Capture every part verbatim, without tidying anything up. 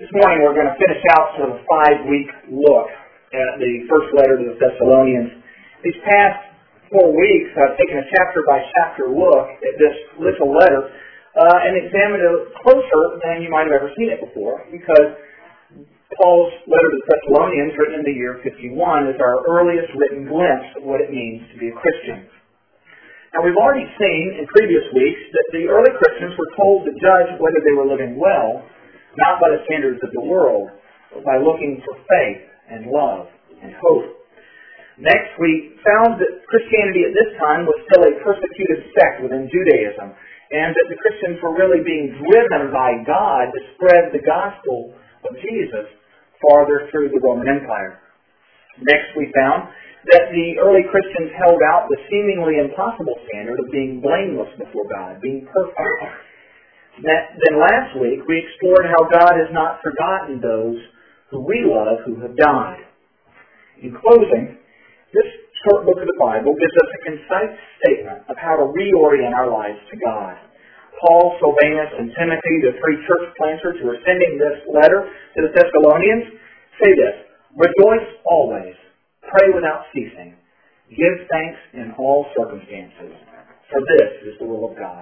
This morning we're going to finish out sort of a five-week look at the first letter to the Thessalonians. These past four weeks I've taken a chapter-by-chapter look at this little letter uh, and examined it closer than you might have ever seen it before, because Paul's letter to the Thessalonians, written in the year fifty-one, is our earliest written glimpse of what it means to be a Christian. Now, we've already seen in previous weeks that the early Christians were told to judge whether they were living well, not by the standards of the world, but by looking for faith and love and hope. Next, we found that Christianity at this time was still a persecuted sect within Judaism, and that the Christians were really being driven by God to spread the gospel of Jesus farther through the Roman Empire. Next, we found that the early Christians held out the seemingly impossible standard of being blameless before God, being perfect. That, then last week, we explored how God has not forgotten those who we love who have died. In closing, this short book of the Bible gives us a concise statement of how to reorient our lives to God. Paul, Silvanus, and Timothy, the three church planters who are sending this letter to the Thessalonians, say this: rejoice always, pray without ceasing, give thanks in all circumstances, for this is the will of God.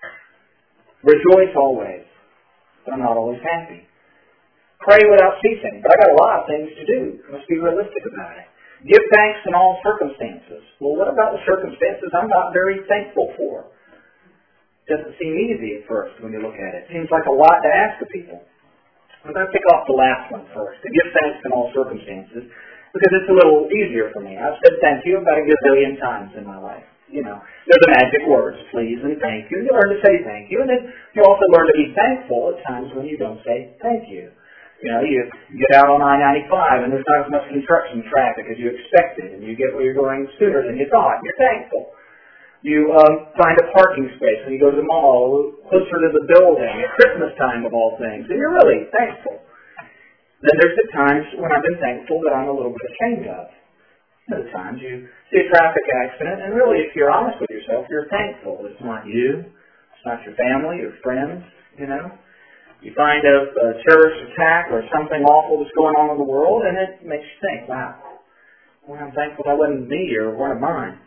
Rejoice always, but I'm not always happy. Pray without ceasing, but I got a lot of things to do. Must be realistic about it. Give thanks in all circumstances. Well, what about the circumstances I'm not very thankful for? Doesn't seem easy at first when you look at it. Seems like a lot to ask of people. I'm going to pick off the last one first, to give thanks in all circumstances, because it's a little easier for me. I've said thank you about a gazillion times in my life. You know, they're the magic words, please and thank you. You learn to say thank you, and then you also learn to be thankful at times when you don't say thank you. You know, you get out on I ninety-five, and there's not as much construction traffic as you expected, and you get where you're going sooner than you thought. You're thankful. You um, find a parking space when you go to the mall, closer to the building, at Christmas time of all things, and you're really thankful. Then there's the times when I've been thankful that I'm a little bit ashamed of. Other times you see a traffic accident, and really, if you're honest with yourself, you're thankful. It's not you. It's not your family or friends, you know. You find a, a terrorist attack or something awful that's going on in the world, and it makes you think, wow, well, I'm thankful that wasn't me or one of mine.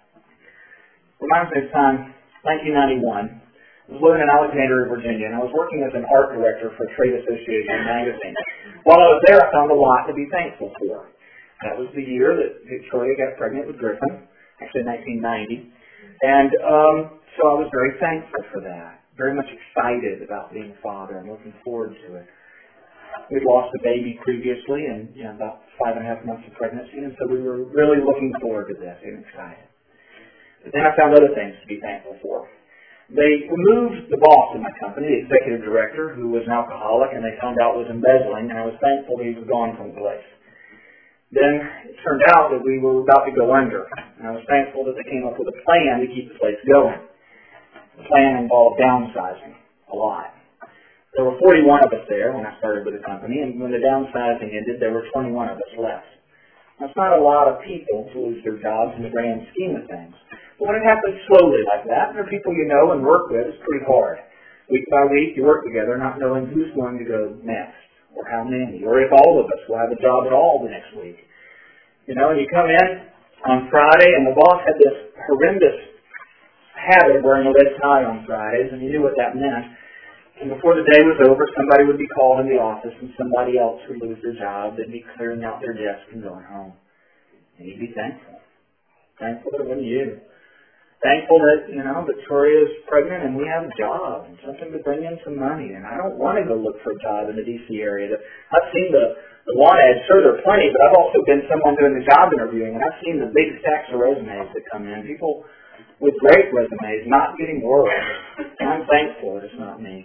Reminds me of time, nineteen ninety-one. I was living in Alexandria, Virginia, and I was working as an art director for a trade association magazine. While I was there, I found a lot to be thankful for. That was the year that Victoria got pregnant with Griffin, actually nineteen ninety. And um, so I was very thankful for that, very much excited about being a father and looking forward to it. We'd lost a baby previously, and you know, about five and a half months of pregnancy, and so we were really looking forward to this and excited. But then I found other things to be thankful for. They removed the boss in my company, the executive director, who was an alcoholic, and they found out was embezzling, and I was thankful he was gone from the place. Then it turned out that we were about to go under, and I was thankful that they came up with a plan to keep the place going. The plan involved downsizing a lot. There were forty-one of us there when I started with the company, and when the downsizing ended, there were twenty-one of us left. That's not a lot of people to lose their jobs in the grand scheme of things. But when it happens slowly like that, and there are people you know and work with, it's pretty hard. Week by week, you work together not knowing who's going to go next, or how many, or if all of us will have a job at all the next week. You know, and you come in on Friday, and the boss had this horrendous habit of wearing a red tie on Fridays, and you knew what that meant. And before the day was over, somebody would be called in the office, and somebody else would lose their job. They'd be clearing out their desk and going home. And you'd be thankful. Thankful that it wasn't you. Thankful that, you know, Victoria's pregnant and we have a job and something to bring in some money. And I don't want to go look for a job in the D C area. I've seen the, the want ads, sure there are plenty, but I've also been someone doing the job interviewing, and I've seen the big stacks of resumes that come in. People with great resumes not getting work. And I'm thankful that it's not me.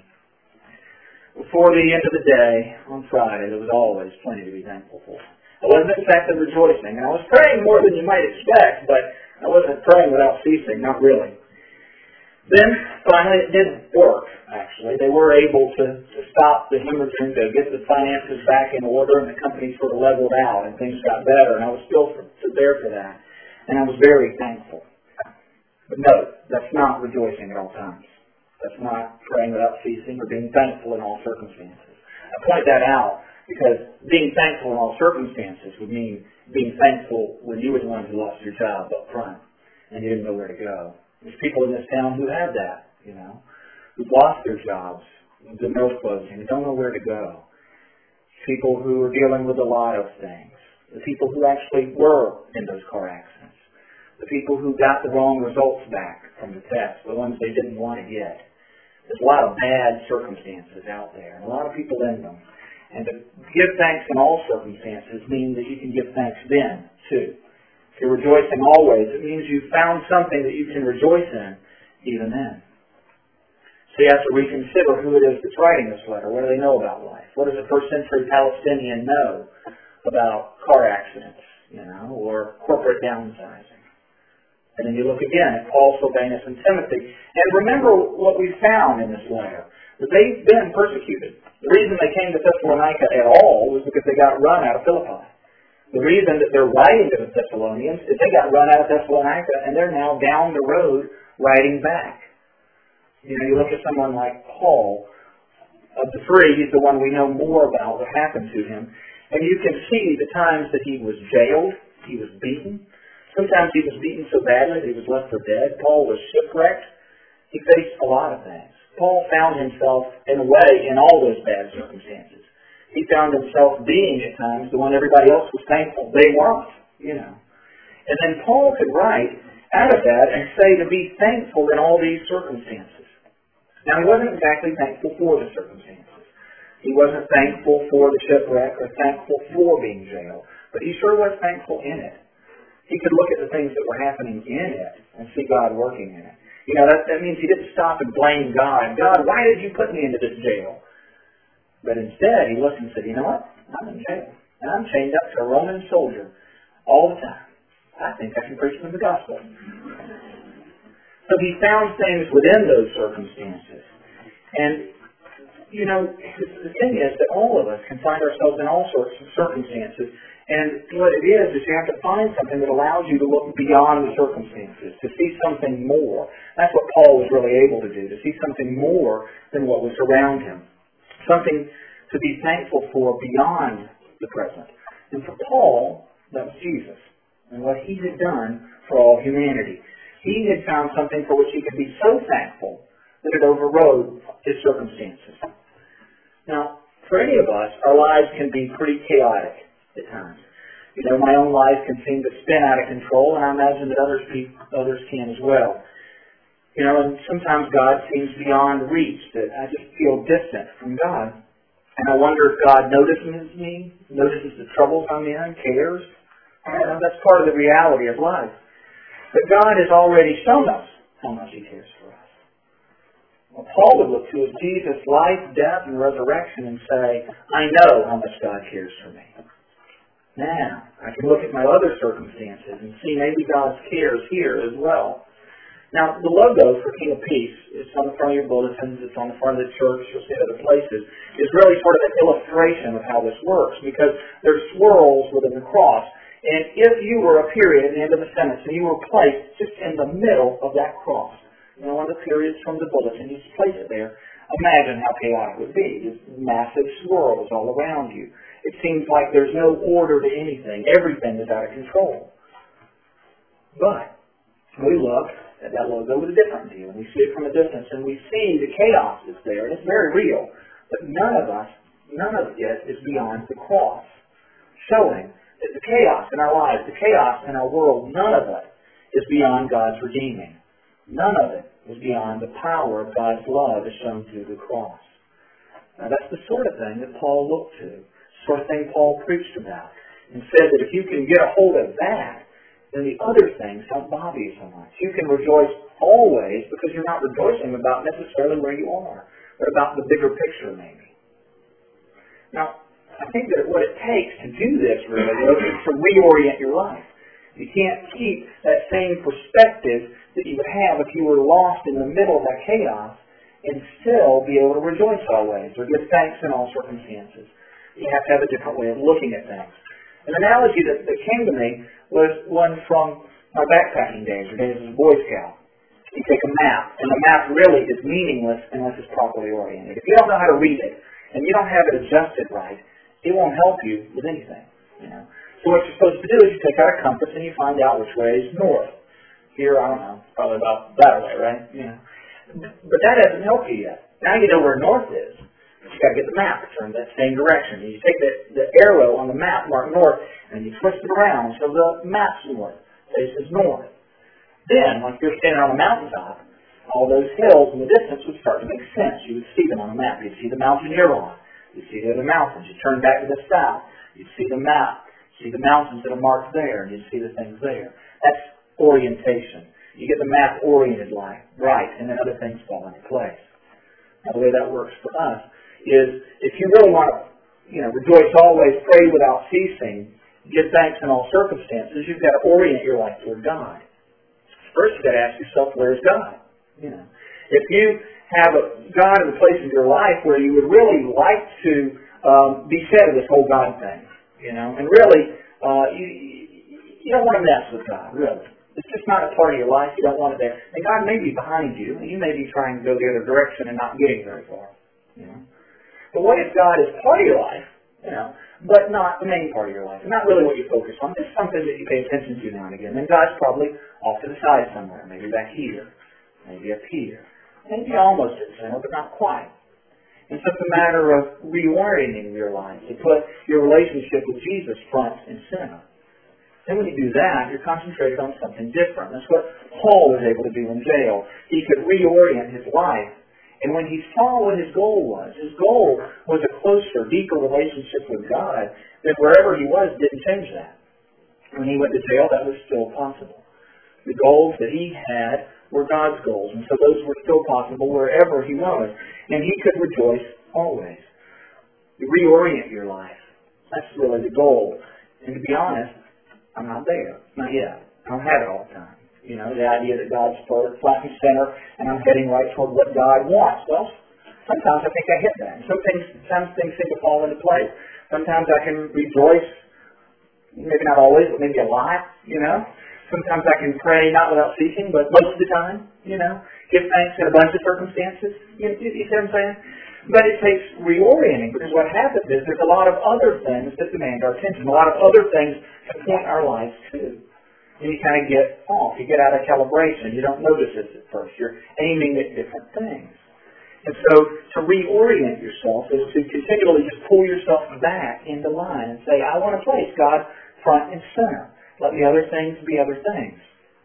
Before the end of the day, on Friday, there was always plenty to be thankful for. I wasn't exactly rejoicing, and I was praying more than you might expect, but I wasn't praying without ceasing, not really. Then, finally, it did work, actually. They were able to, to stop the hemorrhaging, to get the finances back in order, and the company sort of leveled out, and things got better, and I was still for, for there for that. And I was very thankful. But no, that's not rejoicing at all times. That's not praying without ceasing or being thankful in all circumstances. I point that out because being thankful in all circumstances would mean being thankful when you were the one who lost your job up front and you didn't know where to go. There's people in this town who have that, you know, who've lost their jobs, the mill closing, and don't know where to go. People who are dealing with a lot of things. The people who actually were in those car accidents. The people who got the wrong results back from the test, the ones they didn't want to get. There's a lot of bad circumstances out there, and a lot of people in them. And to give thanks in all circumstances means that you can give thanks then, too. If you're rejoicing always, it means you've found something that you can rejoice in even then. So you have to reconsider who it is that's writing this letter. What do they know about life? What does a first century Palestinian know about car accidents, you know, or corporate downsizing? And then you look again at Paul, Silvanus, and Timothy. And remember what we found in this letter, that they've been persecuted. The reason they came to Thessalonica at all was because they got run out of Philippi. The reason that they're writing to the Thessalonians is they got run out of Thessalonica, and they're now down the road writing back. You know, you look at someone like Paul. Of the three, he's the one we know more about what happened to him. And you can see the times that he was jailed, he was beaten. Sometimes he was beaten so badly that he was left for dead. Paul was shipwrecked. He faced a lot of things. Paul found himself, in a way, in all those bad circumstances. He found himself being, at times, the one everybody else was thankful they weren't, you know. And then Paul could write out of that and say to be thankful in all these circumstances. Now, he wasn't exactly thankful for the circumstances. He wasn't thankful for the shipwreck or thankful for being jailed, but he sure was thankful in it. He could look at the things that were happening in it and see God working in it. You know, that, that means he didn't stop and blame God. God, why did you put me into this jail? But instead, he looked and said, you know what? I'm in jail. And I'm chained up to a Roman soldier all the time. I think I can preach them the gospel. So he found things within those circumstances. And, you know, the thing is that all of us can find ourselves in all sorts of circumstances. And what it is, is you have to find something that allows you to look beyond the circumstances, to see something more. That's what Paul was really able to do, to see something more than what was around him. Something to be thankful for beyond the present. And for Paul, that was Jesus, and what he had done for all humanity. He had found something for which he could be so thankful that it overrode his circumstances. Now, for any of us, our lives can be pretty chaotic at times. You know, my own life can seem to spin out of control, and I imagine that others, others can as well. You know, and sometimes God seems beyond reach, that I just feel distant from God. And I wonder if God notices me, notices the troubles I'm in, cares. You know, that's part of the reality of life. But God has already shown us how much he cares for us. Well, Paul would look to his Jesus' life, death, and resurrection and say, I know how much God cares for me. Now, I can look at my other circumstances and see maybe God's cares here as well. Now, the logo for King of Peace, it's on the front of your bulletins, it's on the front of the church, you'll see it other places, is really sort of an illustration of how this works, because there's swirls within the cross. And if you were a period at the end of the sentence and you were placed just in the middle of that cross, you know, one of the periods from the bulletin, you just place it there, imagine how chaotic it would be. Just massive swirls all around you. It seems like there's no order to anything. Everything is out of control. But we look at that logo with a different view, and we see it from a distance, and we see the chaos that's there, and it's very real. But none of us, none of it is beyond the cross, showing that the chaos in our lives, the chaos in our world, none of it is beyond God's redeeming. None of it is beyond the power of God's love as shown through the cross. Now that's the sort of thing that Paul looked to, the sort of thing Paul preached about, and said that if you can get a hold of that, then the other things don't bother you so much. You can rejoice always because you're not rejoicing about necessarily where you are, but about the bigger picture maybe. Now, I think that what it takes to do this really is to reorient your life. You can't keep that same perspective that you would have if you were lost in the middle of that chaos and still be able to rejoice always or give thanks in all circumstances. You have to have a different way of looking at things. An analogy that, that came to me was one from my backpacking days, or days as a Boy Scout. You take a map, and the map really is meaningless unless it's properly oriented. If you don't know how to read it, and you don't have it adjusted right, it won't help you with anything. You know. So what you're supposed to do is you take out a compass and you find out which way is north. Here, I don't know, probably about that way, right? You know. But that hasn't helped you yet. Now you know where north is. But you got to get the map to turn that same direction. And you take the, the arrow on the map marked north and you twist it around so the map's north, faces north. Then, like you're standing on a mountaintop, all those hills in the distance would start to make sense. You would see them on the map. You'd see the mountain you're on. You'd see the other mountains. You turn back to the south. You'd see the map. See the mountains that are marked there, and you see the things there. That's orientation. You get the map oriented like right, and then other things fall into place. Now, the way that works for us is if you really want to, you know, rejoice always, pray without ceasing, give thanks in all circumstances, you've got to orient your life toward God. First, you've got to ask yourself, where's God? You know, if you have a God in the place of your life where you would really like to um, be shed of this whole God thing. You know, and really, uh, you, you don't want to mess with God, really. It's just not a part of your life. You don't want it there. And God may be behind you, and you may be trying to go the other direction and not getting very far. You know. But what if God is part of your life, you know, but not the main part of your life, and not really what you focus on? Just something that you pay attention to now and again. And God's probably off to the side somewhere, maybe back here, maybe up here, maybe almost at the center, but not quite. It's just a matter of reorienting your life to put your relationship with Jesus front and center. And when you do that, you're concentrated on something different. That's what Paul was able to do in jail. He could reorient his life. And when he saw what his goal was, his goal was a closer, deeper relationship with God, that wherever he was didn't change that. When he went to jail, that was still possible. The goals that he had were God's goals, and so those were still possible wherever he was. And he could rejoice always. You reorient your life. That's really the goal. And to be honest, I'm not there. Not yet. I don't have it all the time. You know, the idea that God's flat and center, and I'm heading right toward what God wants. Well, sometimes I think I hit that. Some things, sometimes things seem to fall into place. Sometimes I can rejoice, maybe not always, but maybe a lot, you know. Sometimes I can pray not without ceasing, but most of the time, you know, give thanks in a bunch of circumstances. You, you, you see what I'm saying? But it takes reorienting, because what happens is there's a lot of other things that demand our attention, a lot of other things to point our lives to. And you kind of get off. You get out of calibration. You don't notice this at first. You're aiming at different things. And so to reorient yourself is to continually just pull yourself back into line and say, I want to place God front and center. Let the other things be other things.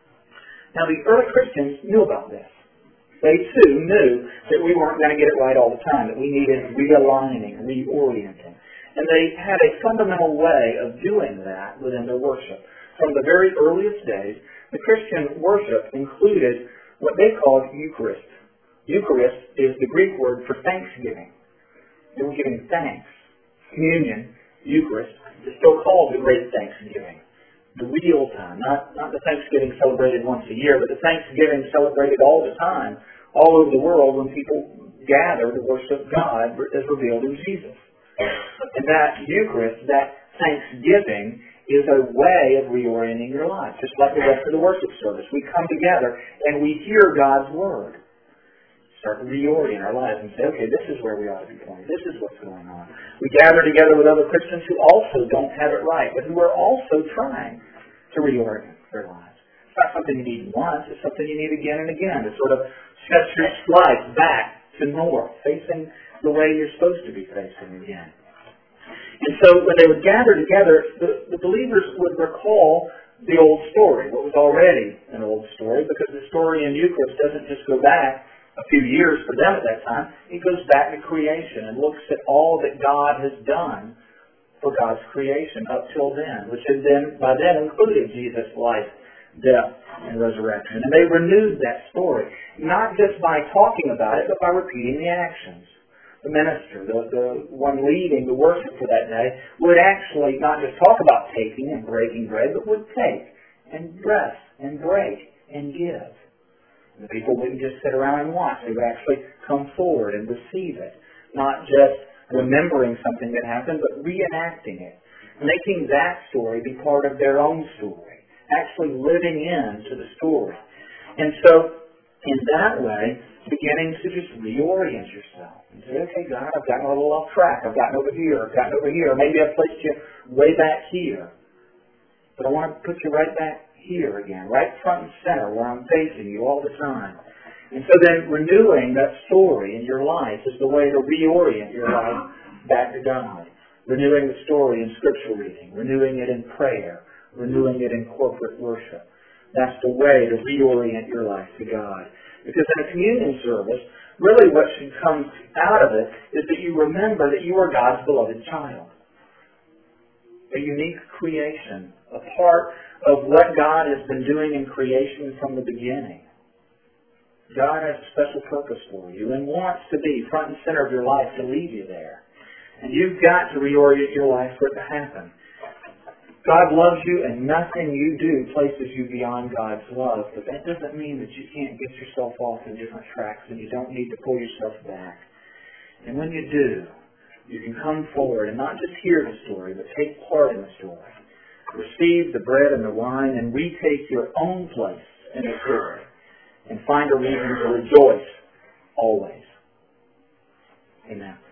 Now, the early Christians knew about this. They, too, knew that we weren't going to get it right all the time, that we needed realigning, reorienting. And they had a fundamental way of doing that within their worship. From the very earliest days, the Christian worship included what they called Eucharist. Eucharist is the Greek word for thanksgiving. They were giving thanks. Communion, Eucharist, is still called the Great Thanksgiving. The real time, not, not the Thanksgiving celebrated once a year, but the Thanksgiving celebrated all the time, all over the world when people gather to worship God as revealed in Jesus. And that Eucharist, that Thanksgiving, is a way of reorienting your life, just like the rest of the worship service. We come together and we hear God's Word. Start to reorient our lives and say, okay, this is where we ought to be pointed. This is what's going on. We gather together with other Christians who also don't have it right, but who are also trying to reorient their lives. It's not something you need once. It's something you need again and again to sort of set your life back to north, facing the way you're supposed to be facing again. And so when they would gather together, the, the believers would recall the old story, what was already an old story, because the story in Eucharist doesn't just go back a few years for them at that time. It goes back to creation and looks at all that God has done for God's creation up till then, which had been, by then, included Jesus' life, death, and resurrection. And they renewed that story, not just by talking about it, but by repeating the actions. The minister, the, the one leading the worship for that day, would actually not just talk about taking and breaking bread, but would take and bless and break and give. The people wouldn't just sit around and watch. They would actually come forward and receive it. Not just remembering something that happened, but reenacting it. Making that story be part of their own story. Actually living into the story. And so in that way, beginning to just reorient yourself. And say, okay, God, I've gotten a little off track. I've gotten over here. I've gotten over here. Maybe I've placed you way back here. But I want to put you right back here again, right front and center where I'm facing you all the time. And so then renewing that story in your life is the way to reorient your life back to God. Renewing the story in scripture reading, renewing it in prayer, renewing it in corporate worship. That's the way to reorient your life to God. Because in a communion service, really what should come out of it is that you remember that you are God's beloved child. A unique creation, a part of what God has been doing in creation from the beginning. God has a special purpose for you and wants to be front and center of your life to lead you there. And you've got to reorient your life for it to happen. God loves you, and nothing you do places you beyond God's love. But that doesn't mean that you can't get yourself off in different tracks, and you don't need to pull yourself back. And when you do, you can come forward and not just hear the story, but take part in the story. Receive the bread and the wine, and retake your own place in the story, and find a reason to rejoice always. Amen.